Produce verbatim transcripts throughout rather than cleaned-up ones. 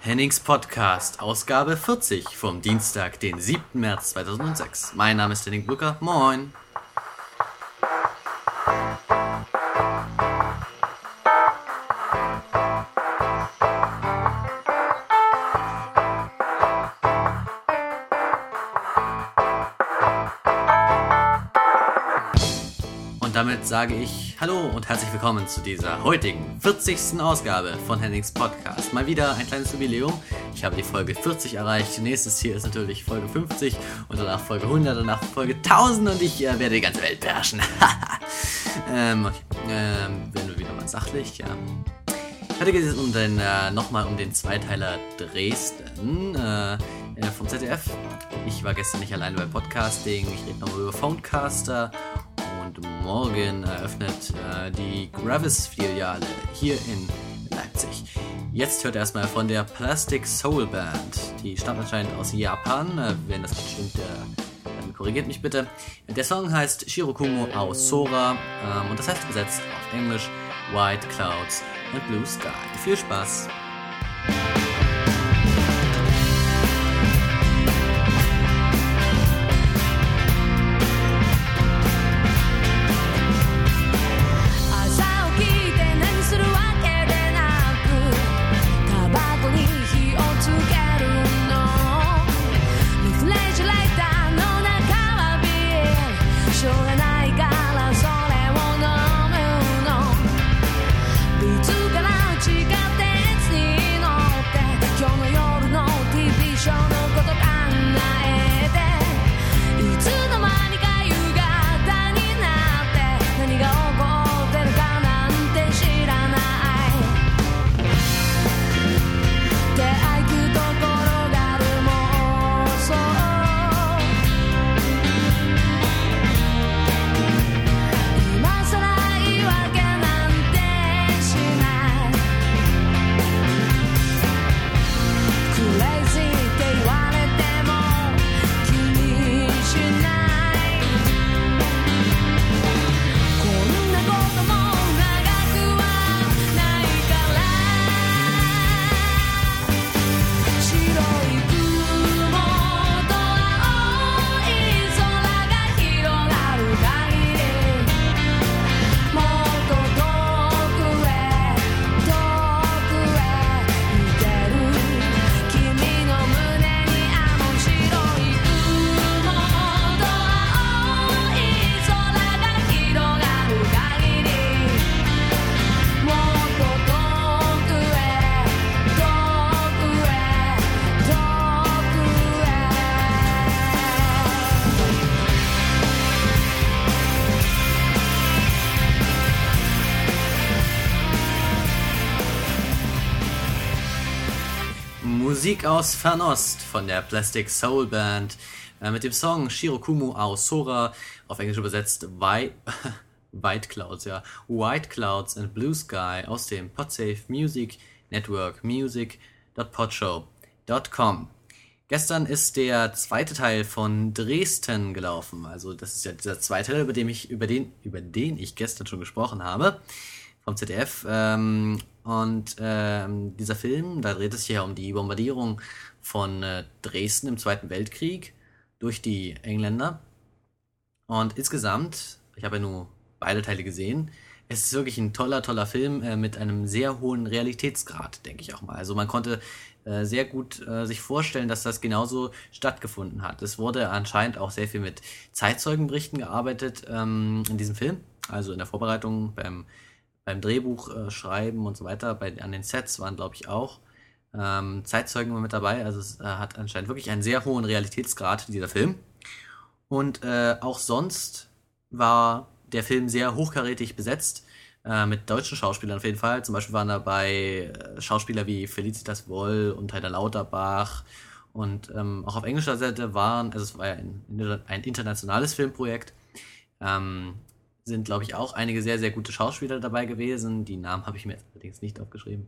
Hennings Podcast, Ausgabe vierzig vom Dienstag, den siebten März zweitausendsechs. Mein Name ist Henning Brücker, moin. Und damit sage ich Hallo und herzlich willkommen zu dieser heutigen vierzigsten Ausgabe von Hennings Podcast. Mal wieder ein kleines Jubiläum. Ich habe die Folge vierzig erreicht. Nächstes Ziel ist natürlich Folge fünfzig und danach Folge hundert, danach Folge tausend und ich äh, werde die ganze Welt beherrschen. ähm, ähm, werden wir wieder mal sachlich, ja. Heute geht es um den, äh, nochmal um den Zweiteiler Dresden äh, äh, vom Z D F. Ich war gestern nicht alleine beim Podcasting. Ich rede nochmal über Phonecaster. Und morgen eröffnet äh, die Gravis-Filiale hier in Leipzig. Jetzt hört erstmal von der Plastic Soul Band. Die stammt anscheinend aus Japan. Äh, wenn das nicht stimmt, äh, dann korrigiert mich bitte. Der Song heißt Shirokumo ao Sora ähm, und das heißt übersetzt auf Englisch White Clouds and Blue Sky. Viel Spaß! Musik aus Fernost von der Plastic Soul Band äh, mit dem Song Shirokumo ao Sora, auf Englisch übersetzt White, White Clouds, ja, White Clouds and Blue Sky aus dem Podsafe Music Network music dot podshow dot com. Gestern ist der zweite Teil von Dresden gelaufen, also das ist ja dieser zweite Teil, über den ich, über den, über den ich gestern schon gesprochen habe, vom Z D F, ähm, und ähm, dieser Film, da dreht es sich ja um die Bombardierung von äh, Dresden im Zweiten Weltkrieg durch die Engländer. Und insgesamt, ich habe ja nur beide Teile gesehen, es ist wirklich ein toller, toller Film äh, mit einem sehr hohen Realitätsgrad, denke ich auch mal. Also man konnte äh, sehr gut äh, sich vorstellen, dass das genauso stattgefunden hat. Es wurde anscheinend auch sehr viel mit Zeitzeugenberichten gearbeitet ähm, in diesem Film, also in der Vorbereitung beim beim Drehbuch äh, schreiben und so weiter, bei, an den Sets waren, glaube ich, auch ähm, Zeitzeugen mit dabei, also es äh, hat anscheinend wirklich einen sehr hohen Realitätsgrad, dieser Film. Und äh, auch sonst war der Film sehr hochkarätig besetzt, äh, mit deutschen Schauspielern auf jeden Fall. Zum Beispiel waren dabei äh, Schauspieler wie Felicitas Woll und Heiner Lauterbach und ähm, auch auf englischer Seite waren, also es war ja ein, ein internationales Filmprojekt, ähm, sind, glaube ich, auch einige sehr, sehr gute Schauspieler dabei gewesen. Die Namen habe ich mir jetzt allerdings nicht aufgeschrieben.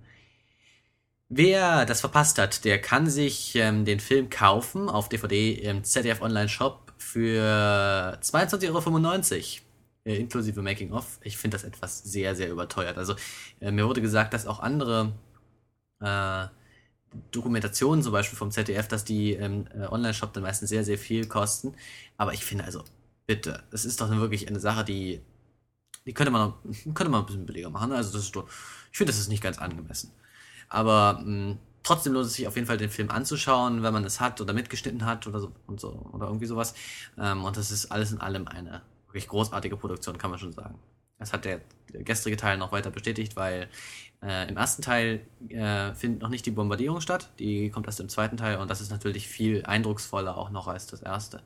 Wer das verpasst hat, der kann sich ähm, den Film kaufen auf D V D im Z D F Online Shop für zweiundzwanzig Euro fünfundneunzig. Äh, inklusive Making-of. Ich finde das etwas sehr, sehr überteuert. Also äh, mir wurde gesagt, dass auch andere äh, Dokumentationen zum Beispiel vom Z D F, dass die im äh, Online-Shop dann meistens sehr, sehr viel kosten. Aber ich finde also, bitte, es ist doch wirklich eine Sache, die, die könnte man, noch, könnte man ein bisschen billiger machen. Also das ist doch, ich finde, das ist nicht ganz angemessen. Aber mh, trotzdem lohnt es sich auf jeden Fall, den Film anzuschauen, wenn man es hat oder mitgeschnitten hat oder so und so oder irgendwie sowas. Ähm, und das ist alles in allem eine wirklich großartige Produktion, kann man schon sagen. Das hat der, der gestrige Teil noch weiter bestätigt, weil äh, im ersten Teil äh, findet noch nicht die Bombardierung statt. Die kommt erst im zweiten Teil und das ist natürlich viel eindrucksvoller auch noch als das erste.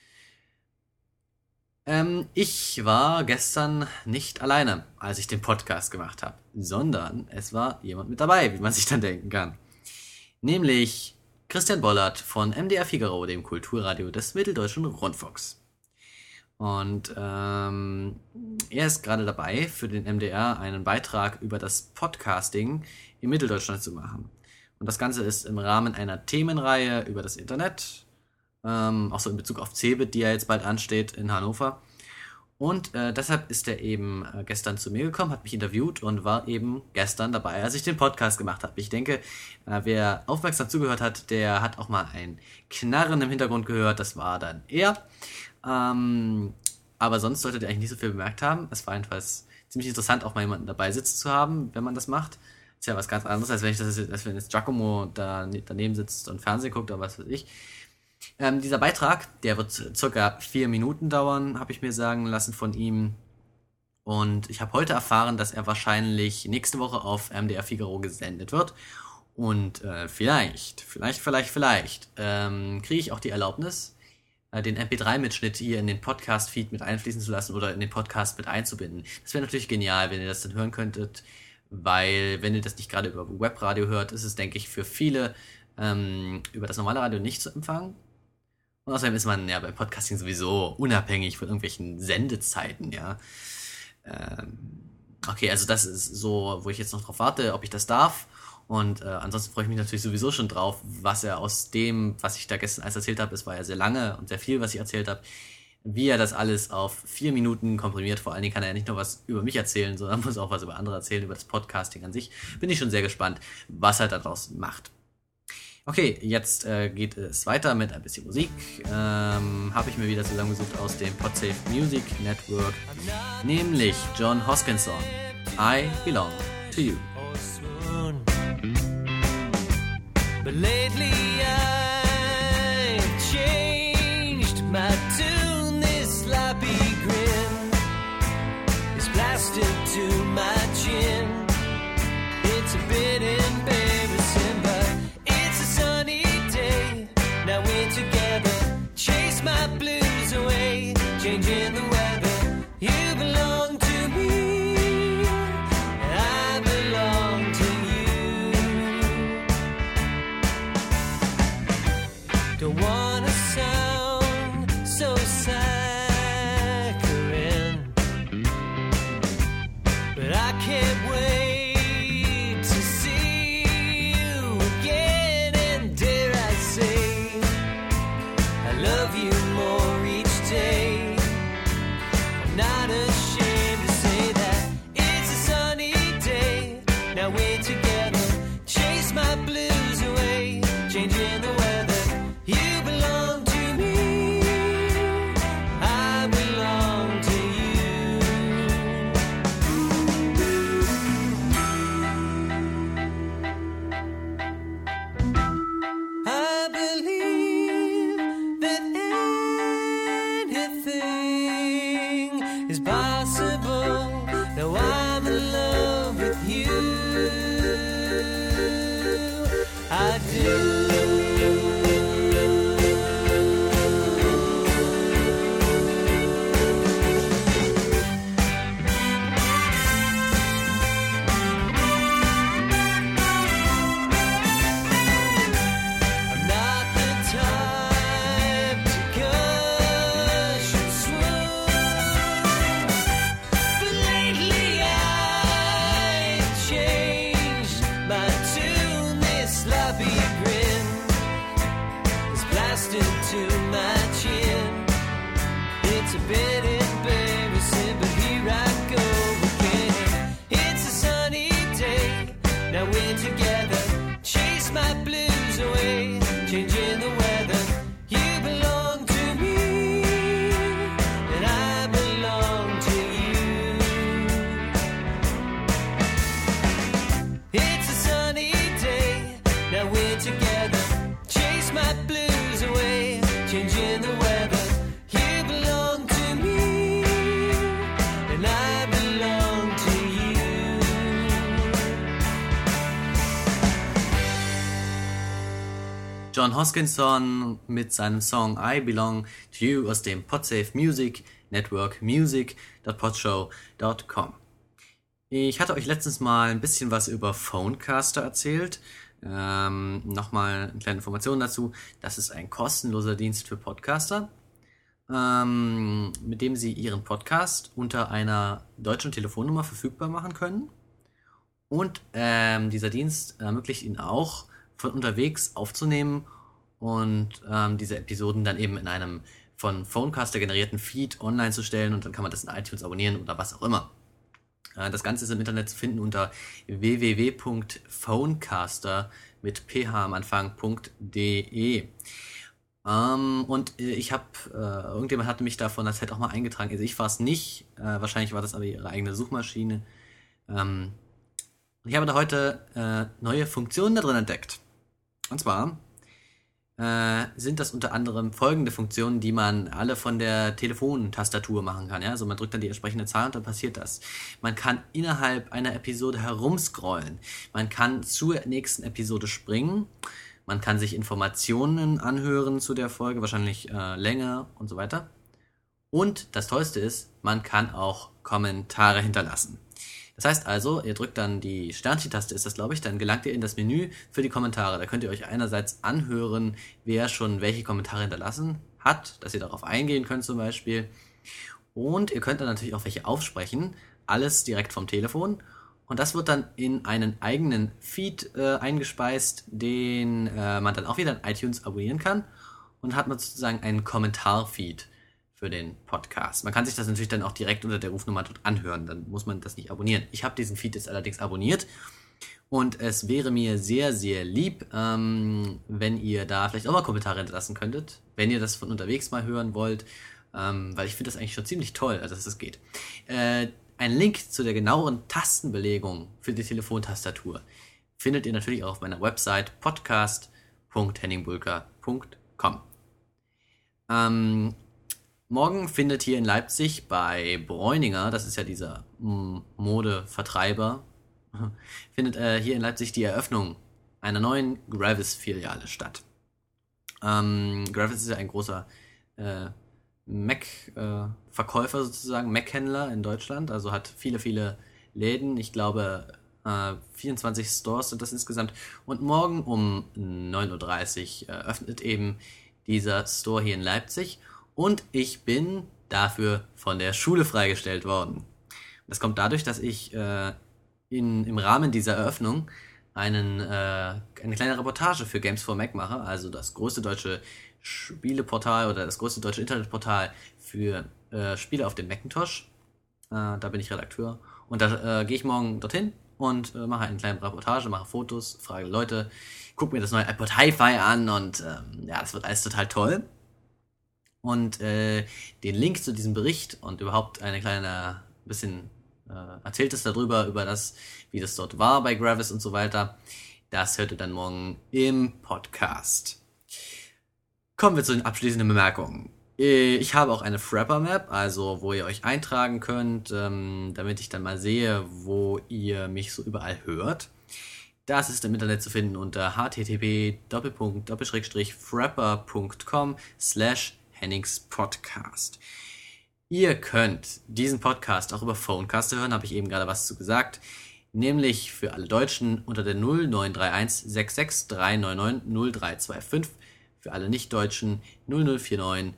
Ähm, ich war gestern nicht alleine, als ich den Podcast gemacht habe, sondern es war jemand mit dabei, wie man sich dann denken kann. Nämlich Christian Bollert von M D R Figaro, dem Kulturradio des Mitteldeutschen Rundfunks. Und ähm, er ist gerade dabei, für den M D R einen Beitrag über das Podcasting in Mitteldeutschland zu machen. Und das Ganze ist im Rahmen einer Themenreihe über das Internet, ähm, auch so in Bezug auf Cebit, die ja jetzt bald ansteht in Hannover. Und äh, deshalb ist er eben äh, gestern zu mir gekommen, hat mich interviewt und war eben gestern dabei, als ich den Podcast gemacht habe. Ich denke, äh, wer aufmerksam zugehört hat, der hat auch mal ein Knarren im Hintergrund gehört. Das war dann er. Ähm, aber sonst solltet ihr eigentlich nicht so viel bemerkt haben. Es war jedenfalls ziemlich interessant, auch mal jemanden dabei sitzen zu haben, wenn man das macht. Ist ja was ganz anderes, als wenn ich das, als wenn jetzt Giacomo da daneben sitzt und Fernsehen guckt oder was weiß ich. Ähm, dieser Beitrag, der wird circa vier Minuten dauern, habe ich mir sagen lassen von ihm. Und ich habe heute erfahren, dass er wahrscheinlich nächste Woche auf M D R Figaro gesendet wird. Und äh, vielleicht, vielleicht, vielleicht, vielleicht ähm, kriege ich auch die Erlaubnis, den M P drei Mitschnitt hier in den Podcast-Feed mit einfließen zu lassen oder in den Podcast mit einzubinden. Das wäre natürlich genial, wenn ihr das dann hören könntet, weil wenn ihr das nicht gerade über Webradio hört, ist es, denke ich, für viele ähm, über das normale Radio nicht zu empfangen. Und außerdem ist man ja beim Podcasting sowieso unabhängig von irgendwelchen Sendezeiten, ja. Ähm, okay, also das ist so, wo ich jetzt noch drauf warte, ob ich das darf. Und äh, ansonsten freue ich mich natürlich sowieso schon drauf, was er aus dem, was ich da gestern alles erzählt habe, es war ja sehr lange und sehr viel, was ich erzählt habe, wie er das alles auf vier Minuten komprimiert. Vor allen Dingen kann er ja nicht nur was über mich erzählen, sondern muss auch was über andere erzählen, über das Podcasting an sich. Bin ich schon sehr gespannt, was er daraus macht. Okay, jetzt äh, geht es weiter mit ein bisschen Musik. Ähm, habe ich mir wieder zusammengesucht aus dem Podsafe Music Network, nämlich John Hoskinson, I Belong to You. But lately I've changed my tune. This sloppy grin is plastered to my chin. It's a bit embarrassing, but it's a sunny day. Now we're together, chase my blues away, changing the weather. You belong to me, I belong to you. Don't wanna sound so saccharine, but I can't wait to see you again. And dare I say, I love you more each day. I'm not ashamed to say that it's a sunny day. Now we're together, chase my blues away, changing the weather. You belong to me, I belong to you. I believe that anything is possible. Now I'm in love with you. I do. I'm not the type to gush and swoon, but lately I've changed my tune. This sloppy grin is plastered to my chin. It's a bit embarrassing, but here I go again. It's a sunny day, now we're together, chase my blue changing the weather. You belong to me, and I belong to you. It's a sunny day, now we're together. Chase my blues away, changing the weather. You belong to me, and I belong to you. John Hoskinson mit seinem Song I Belong to You aus dem Podsafe Music Network music dot podshow dot com. Ich hatte euch letztens mal ein bisschen was über Phonecaster erzählt. Ähm, Nochmal eine kleine Information dazu. Das ist ein kostenloser Dienst für Podcaster, ähm, mit dem sie ihren Podcast unter einer deutschen Telefonnummer verfügbar machen können. Und ähm, dieser Dienst ermöglicht ihnen auch, von unterwegs aufzunehmen und ähm, diese Episoden dann eben in einem von Phonecaster generierten Feed online zu stellen, und dann kann man das in iTunes abonnieren oder was auch immer. Äh, das Ganze ist im Internet zu finden unter w w w punkt phonecaster mit ph am Anfang .de. Ähm, und äh, ich habe, äh, irgendjemand hatte mich da von der Zeit auch mal eingetragen. Also ich war es nicht, äh, wahrscheinlich war das aber ihre eigene Suchmaschine. Ähm, ich habe da heute äh, neue Funktionen da drin entdeckt. Und zwar äh, sind das unter anderem folgende Funktionen, die man alle von der Telefontastatur machen kann. Ja? Also man drückt dann die entsprechende Zahl und dann passiert das. Man kann innerhalb einer Episode herumscrollen. Man kann zur nächsten Episode springen. Man kann sich Informationen anhören zu der Folge, wahrscheinlich äh, länger und so weiter. Und das Tollste ist, man kann auch Kommentare hinterlassen. Das heißt also, ihr drückt dann die Sternchen-Taste, ist das glaube ich, dann gelangt ihr in das Menü für die Kommentare. Da könnt ihr euch einerseits anhören, wer schon welche Kommentare hinterlassen hat, dass ihr darauf eingehen könnt zum Beispiel. Und ihr könnt dann natürlich auch welche aufsprechen, alles direkt vom Telefon. Und das wird dann in einen eigenen Feed äh, eingespeist, den äh, man dann auch wieder in iTunes abonnieren kann. Und hat man sozusagen einen Kommentar-Feed für den Podcast. Man kann sich das natürlich dann auch direkt unter der Rufnummer dort anhören, dann muss man das nicht abonnieren. Ich habe diesen Feed jetzt allerdings abonniert und es wäre mir sehr, sehr lieb, ähm, wenn ihr da vielleicht auch mal Kommentare hinterlassen könntet, wenn ihr das von unterwegs mal hören wollt, ähm, weil ich finde das eigentlich schon ziemlich toll, also dass das geht. Äh, einen Link zu der genaueren Tastenbelegung für die Telefontastatur findet ihr natürlich auch auf meiner Website podcast punkt henning bulker punkt com. Ähm, Morgen findet hier in Leipzig bei Bräuninger, das ist ja dieser mm, Modevertreiber, findet äh, hier in Leipzig die Eröffnung einer neuen Gravis-Filiale statt. Ähm, Gravis ist ja ein großer äh, Mac-Verkäufer äh, sozusagen, Mac-Händler in Deutschland, also hat viele, viele Läden, ich glaube äh, vierundzwanzig Stores sind das insgesamt. Und morgen um neun Uhr dreißig äh, öffnet eben dieser Store hier in Leipzig. Und ich bin dafür von der Schule freigestellt worden. Das kommt dadurch, dass ich äh, in, im Rahmen dieser Eröffnung einen, äh, eine kleine Reportage für Games for Mac mache, also das größte deutsche Spieleportal oder das größte deutsche Internetportal für äh, Spiele auf dem Macintosh. Äh, da bin ich Redakteur. Und da äh, gehe ich morgen dorthin und äh, mache eine kleine Reportage, mache Fotos, frage Leute, gucke mir das neue iPod Hi-Fi an und ähm, ja, das wird alles total toll. Und äh, den Link zu diesem Bericht und überhaupt eine kleine bisschen äh, erzählt es darüber, über das, wie das dort war bei Gravis und so weiter, das hört ihr dann morgen im Podcast. Kommen wir zu den abschließenden Bemerkungen. Ich habe auch eine Frapper-Map, also wo ihr euch eintragen könnt, ähm, damit ich dann mal sehe, wo ihr mich so überall hört. Das ist im Internet zu finden unter h t t p doppelpunkt doppelschrägstrich frapper punkt com slash Hennings Podcast. Ihr könnt diesen Podcast auch über Phonecaster hören, habe ich eben gerade was zu gesagt, nämlich für alle Deutschen unter der null neun drei eins sechs sechs drei neun neun null drei zwei fünf, für alle Nicht-Deutschen null null vier neun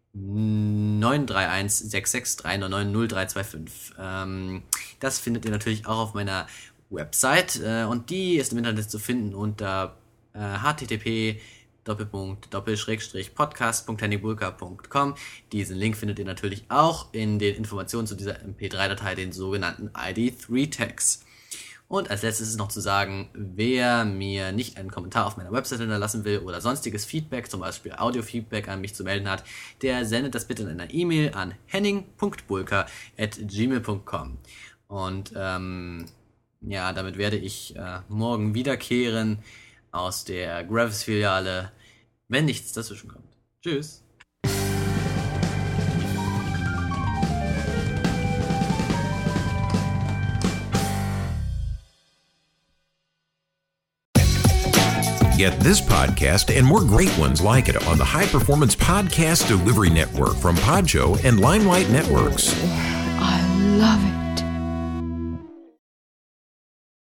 neun drei eins sechs sechs drei neun neun null drei zwei fünf. Ähm, das findet ihr natürlich auch auf meiner Website äh, und die ist im Internet zu finden unter äh, h t t p Doppelpunkt, Doppelschrägstrich, podcast punkt henning bulker punkt com. Diesen Link findet ihr natürlich auch in den Informationen zu dieser M P drei Datei, den sogenannten I D drei Tags. Und als letztes ist noch zu sagen, wer mir nicht einen Kommentar auf meiner Website hinterlassen will oder sonstiges Feedback, zum Beispiel Audio-Feedback an mich zu melden hat, der sendet das bitte in einer E-Mail an henning punkt bulker at gmail punkt com. Und ähm, ja, damit werde ich äh, morgen wiederkehren aus der Gravis-Filiale, wenn nichts dazwischen kommt. Tschüss. Get this podcast and more great ones like it on the High Performance Podcast Delivery Network from Podjo and Limelight Networks. I love it.